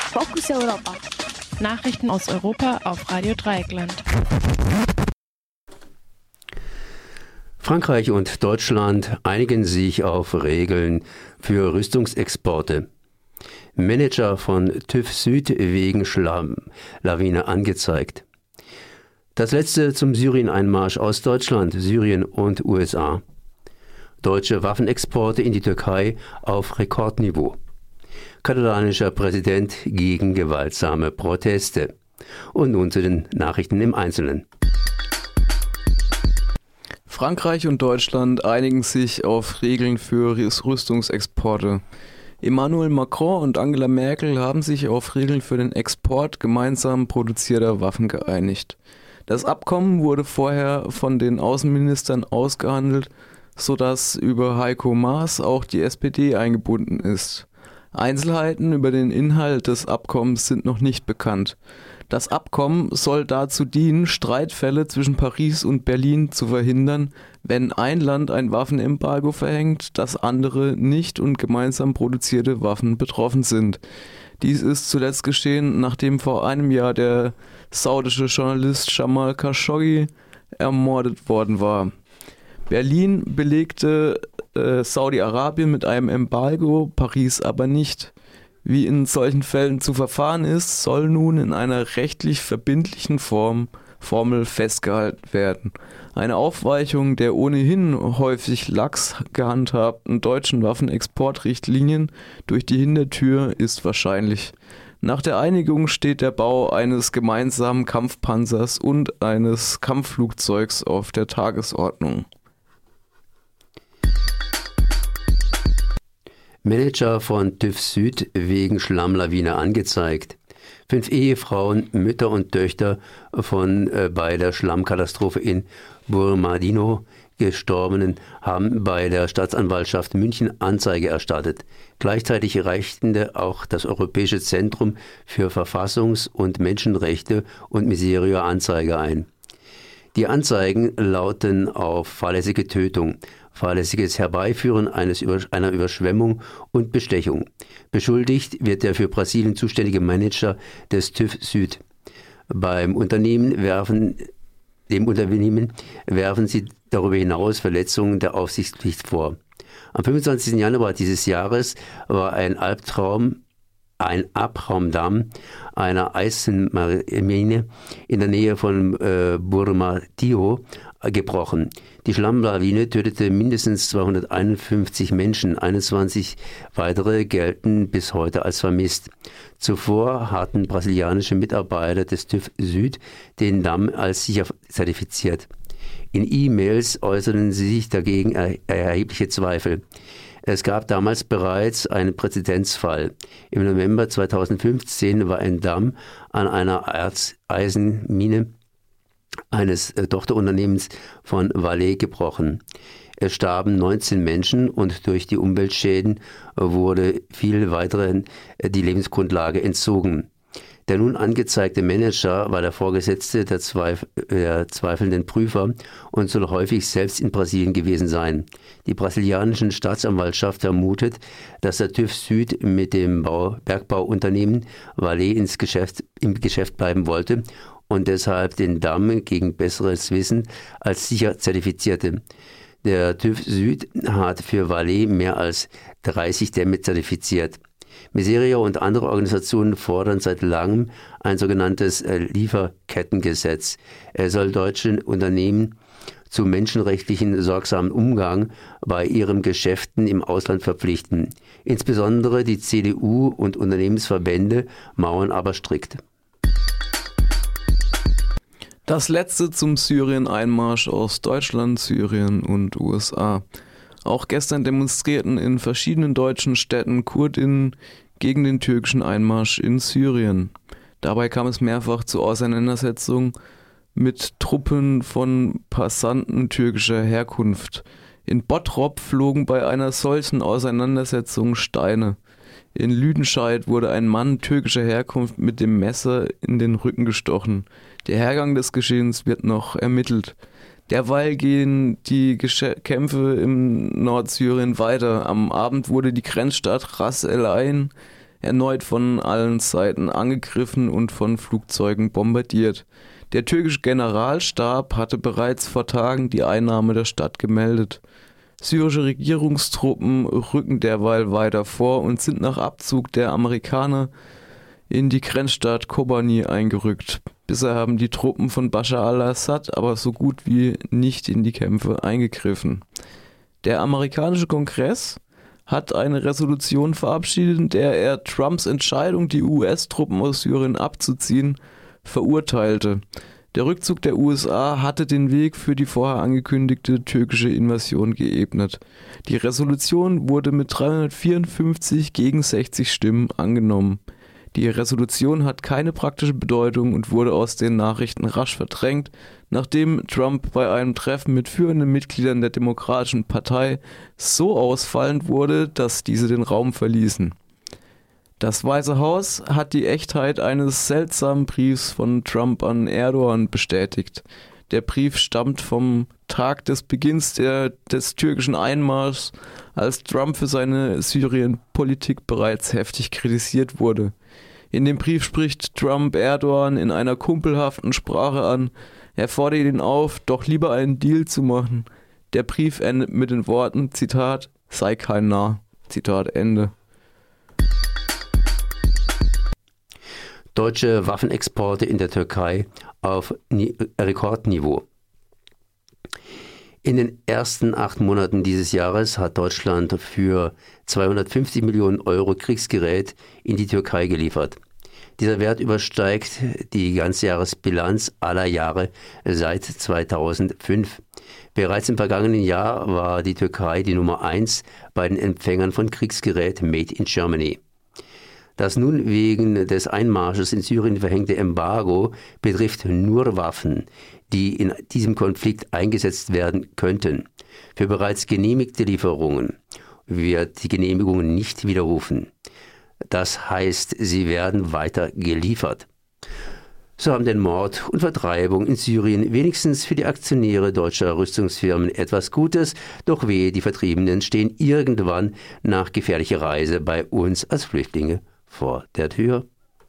Fokus Europa. Nachrichten aus Europa auf Radio Dreieckland. Frankreich und Deutschland einigen sich auf Regeln für Rüstungsexporte. Manager von TÜV Süd wegen Schlammlawine angezeigt. Das letzte zum Syrien-Einmarsch aus Deutschland, Syrien und USA. Deutsche Waffenexporte in die Türkei auf Rekordniveau. Katalanischer Präsident gegen gewaltsame Proteste. Und nun zu den Nachrichten im Einzelnen. Frankreich und Deutschland einigen sich auf Regeln für Rüstungsexporte. Emmanuel Macron und Angela Merkel haben sich auf Regeln für den Export gemeinsam produzierter Waffen geeinigt. Das Abkommen wurde vorher von den Außenministern ausgehandelt, sodass über Heiko Maas auch die SPD eingebunden ist. Einzelheiten über den Inhalt des Abkommens sind noch nicht bekannt. Das Abkommen soll dazu dienen, Streitfälle zwischen Paris und Berlin zu verhindern, wenn ein Land ein Waffenembargo verhängt, das andere nicht und gemeinsam produzierte Waffen betroffen sind. Dies ist zuletzt geschehen, nachdem vor einem Jahr der saudische Journalist Jamal Khashoggi ermordet worden war. Berlin belegte Saudi-Arabien mit einem Embargo, Paris aber nicht. Wie in solchen Fällen zu verfahren ist, soll nun in einer rechtlich verbindlichen Formel festgehalten werden. Eine Aufweichung der ohnehin häufig lax gehandhabten deutschen Waffenexportrichtlinien durch die Hintertür ist wahrscheinlich. Nach der Einigung steht der Bau eines gemeinsamen Kampfpanzers und eines Kampfflugzeugs auf der Tagesordnung. Manager von TÜV Süd wegen Schlammlawine angezeigt. 5 Ehefrauen, Mütter und Töchter von bei der Schlammkatastrophe in Bourmadino Gestorbenen haben bei der Staatsanwaltschaft München Anzeige erstattet. Gleichzeitig reichte auch das Europäische Zentrum für Verfassungs- und Menschenrechte und Miserio Anzeige ein. Die Anzeigen lauten auf fahrlässige Tötung, fahrlässiges Herbeiführen einer Überschwemmung und Bestechung. Beschuldigt wird der für Brasilien zuständige Manager des TÜV Süd. Dem Unternehmen werfen sie darüber hinaus Verletzungen der Aufsichtspflicht vor. Am 25. Januar dieses Jahres war ein Abraumdamm einer Eisenmine in der Nähe von Bourmadino gebrochen. Die Schlammlawine tötete mindestens 251 Menschen, 21 weitere gelten bis heute als vermisst. Zuvor hatten brasilianische Mitarbeiter des TÜV Süd den Damm als sicher zertifiziert. In E-Mails äußerten sie sich dagegen erhebliche Zweifel. Es gab damals bereits einen Präzedenzfall. Im November 2015 war ein Damm an einer Eisenmine eines Tochterunternehmens von Vale gebrochen. Es starben 19 Menschen und durch die Umweltschäden wurde viel weiteren die Lebensgrundlage entzogen. Der nun angezeigte Manager war der Vorgesetzte der zweifelnden Prüfer und soll häufig selbst in Brasilien gewesen sein. Die brasilianische Staatsanwaltschaft vermutet, dass der TÜV Süd mit dem Bergbauunternehmen Vale im Geschäft bleiben wollte und deshalb den Damm gegen besseres Wissen als sicher zertifizierte. Der TÜV Süd hat für Vale mehr als 30 Dämme zertifiziert. Miserio und andere Organisationen fordern seit langem ein sogenanntes Lieferkettengesetz. Es soll deutsche Unternehmen zu menschenrechtlichen sorgsamen Umgang bei ihren Geschäften im Ausland verpflichten. Insbesondere die CDU und Unternehmensverbände mauern aber strikt. Das letzte zum Syrien-Einmarsch aus Deutschland, Syrien und USA. Auch gestern demonstrierten in verschiedenen deutschen Städten KurdInnen gegen den türkischen Einmarsch in Syrien. Dabei kam es mehrfach zu Auseinandersetzungen mit Truppen von Passanten türkischer Herkunft. In Bottrop flogen bei einer solchen Auseinandersetzung Steine. In Lüdenscheid wurde ein Mann türkischer Herkunft mit dem Messer in den Rücken gestochen. Der Hergang des Geschehens wird noch ermittelt. Derweil gehen die Kämpfe im Nordsyrien weiter. Am Abend wurde die Grenzstadt Ras El Ain erneut von allen Seiten angegriffen und von Flugzeugen bombardiert. Der türkische Generalstab hatte bereits vor Tagen die Einnahme der Stadt gemeldet. Syrische Regierungstruppen rücken derweil weiter vor und sind nach Abzug der Amerikaner in die Grenzstadt Kobani eingerückt. Bisher haben die Truppen von Bashar al-Assad aber so gut wie nicht in die Kämpfe eingegriffen. Der amerikanische Kongress hat eine Resolution verabschiedet, in der er Trumps Entscheidung, die US-Truppen aus Syrien abzuziehen, verurteilte. Der Rückzug der USA hatte den Weg für die vorher angekündigte türkische Invasion geebnet. Die Resolution wurde mit 354 gegen 60 Stimmen angenommen. Die Resolution hat keine praktische Bedeutung und wurde aus den Nachrichten rasch verdrängt, nachdem Trump bei einem Treffen mit führenden Mitgliedern der Demokratischen Partei so ausfallend wurde, dass diese den Raum verließen. Das Weiße Haus hat die Echtheit eines seltsamen Briefs von Trump an Erdogan bestätigt. Der Brief stammt vom Tag des Beginns des türkischen Einmarschs, als Trump für seine Syrien-Politik bereits heftig kritisiert wurde. In dem Brief spricht Trump Erdogan in einer kumpelhaften Sprache an. Er fordert ihn auf, doch lieber einen Deal zu machen. Der Brief endet mit den Worten, Zitat, sei kein Narr, Zitat Ende. Deutsche Waffenexporte in der Türkei auf Rekordniveau. In den ersten 8 Monaten dieses Jahres hat Deutschland für 250 Millionen Euro Kriegsgerät in die Türkei geliefert. Dieser Wert übersteigt die Ganzjahresbilanz aller Jahre seit 2005. Bereits im vergangenen Jahr war die Türkei die Nummer 1 bei den Empfängern von Kriegsgerät Made in Germany. Das nun wegen des Einmarsches in Syrien verhängte Embargo betrifft nur Waffen, die in diesem Konflikt eingesetzt werden könnten. Für bereits genehmigte Lieferungen wird die Genehmigung nicht widerrufen. Das heißt, sie werden weiter geliefert. So haben denn Mord und Vertreibung in Syrien wenigstens für die Aktionäre deutscher Rüstungsfirmen etwas Gutes, doch wehe, die Vertriebenen stehen irgendwann nach gefährlicher Reise bei uns als Flüchtlinge vor der Tür.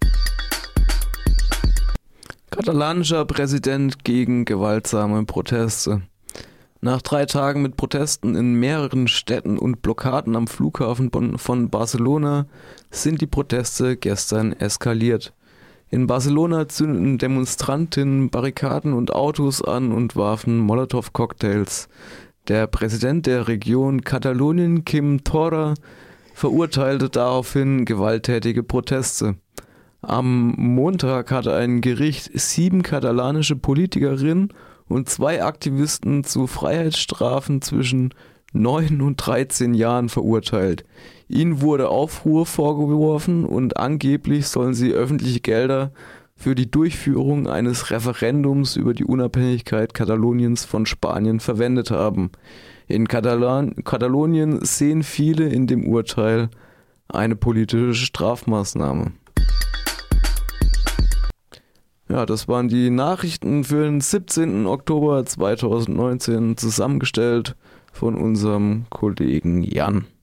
Katalanischer Präsident gegen gewaltsame Proteste. Nach 3 Tagen mit Protesten in mehreren Städten und Blockaden am Flughafen von Barcelona sind die Proteste gestern eskaliert. In Barcelona zündeten Demonstrantinnen Barrikaden und Autos an und warfen Molotow-Cocktails. Der Präsident der Region Katalonien, Quim Torra, verurteilte daraufhin gewalttätige Proteste. Am Montag hatte ein Gericht 7 katalanische Politikerinnen und 2 Aktivisten zu Freiheitsstrafen zwischen 9 und 13 Jahren verurteilt. Ihnen wurde Aufruhr vorgeworfen und angeblich sollen sie öffentliche Gelder für die Durchführung eines Referendums über die Unabhängigkeit Kataloniens von Spanien verwendet haben. In Katalonien sehen viele in dem Urteil eine politische Strafmaßnahme. Ja, das waren die Nachrichten für den 17. Oktober 2019, zusammengestellt von unserem Kollegen Jan.